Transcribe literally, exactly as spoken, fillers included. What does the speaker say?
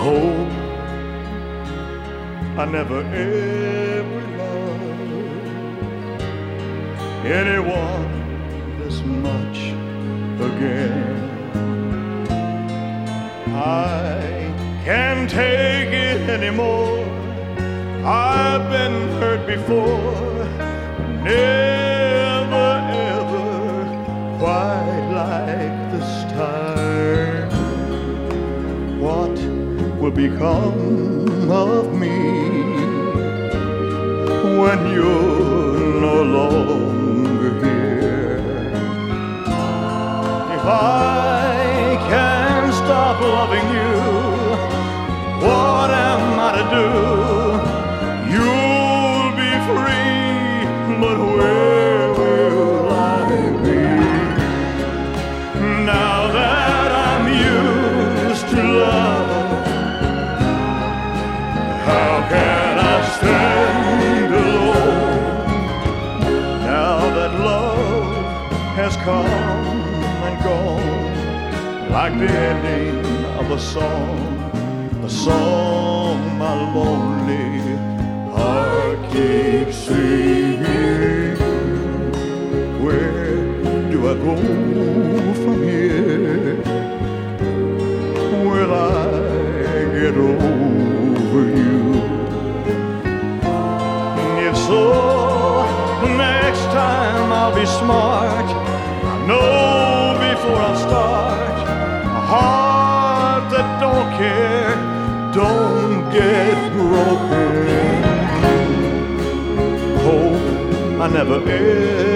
hope I never ever loved anyone this much again. I can't take it anymore. I've been hurt before, never ever quite like this time. What will become of me when you're no longer here? If I can't stop loving you, what am I to do? You'll be free, but where will I be? Now that I'm used to love, how can I stand alone? Now that love has come and gone, like the ending of a song, a song my lonely heart keeps singing. Where do I go from here? Will I get over you? If so, next time I'll be smart. I know before I start, a heart that don't care don't get broken. Hope I never